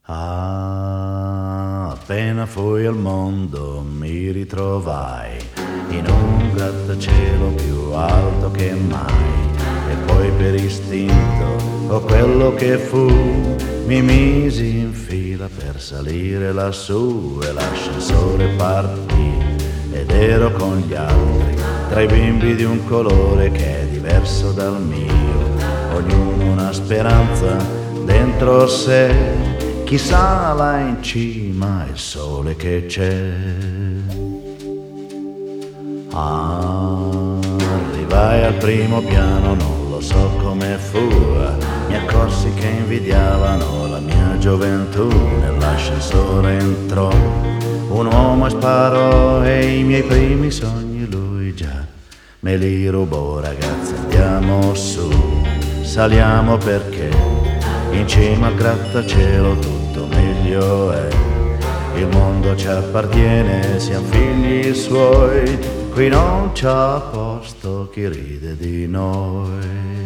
Ah, appena fui al mondo mi ritrovai in un grattacielo più alto che mai, e poi per istinto o quello che fu mi misi in fila per salire lassù e l'ascensore partì ed ero con gli altri, tra i bimbi di un colore che è diverso dal mio, ognuno una speranza dentro sé. Chissà là in cima il sole che c'è. Arrivai al primo piano, non lo so come fu, mi accorsi che invidiavano la mia gioventù. Nell'ascensore entrò un uomo e sparò e i miei primi sogni lui già me li rubò. Ragazzi, andiamo su, saliamo perché in cima al grattacielo tutto meglio è. Il mondo ci appartiene, siamo figli suoi, qui non c'ha posto chi ride di noi.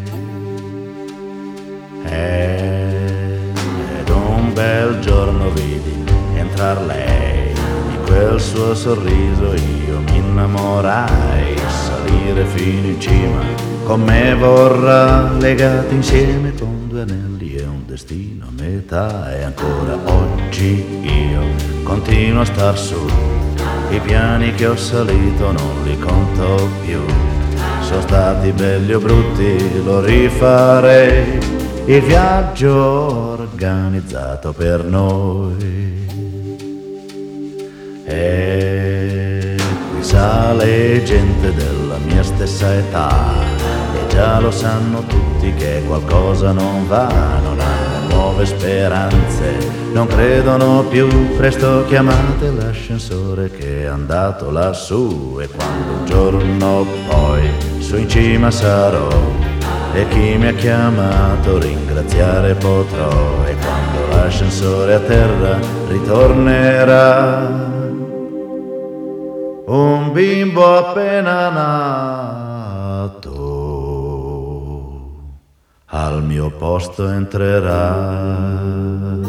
Ed un bel giorno vidi entrar lei, di quel suo sorriso io mi innamorai. Salire fino in cima con me vorrà, legati insieme con due anelli e un destino a metà. E ancora oggi io continuo a star su, i piani che ho salito non li conto più. Sono stati belli o brutti, lo rifarei, il viaggio organizzato per noi. E qui sale gente della mia stessa età, e già lo sanno tutti che qualcosa non va. Non hanno nuove speranze, non credono più. Presto chiamate l'ascensore che è andato lassù, e quando un giorno poi su in cima sarò e chi mi ha chiamato ringraziare potrò. E quando l'ascensore a terra ritornerà, un bimbo appena nato al mio posto entrerà.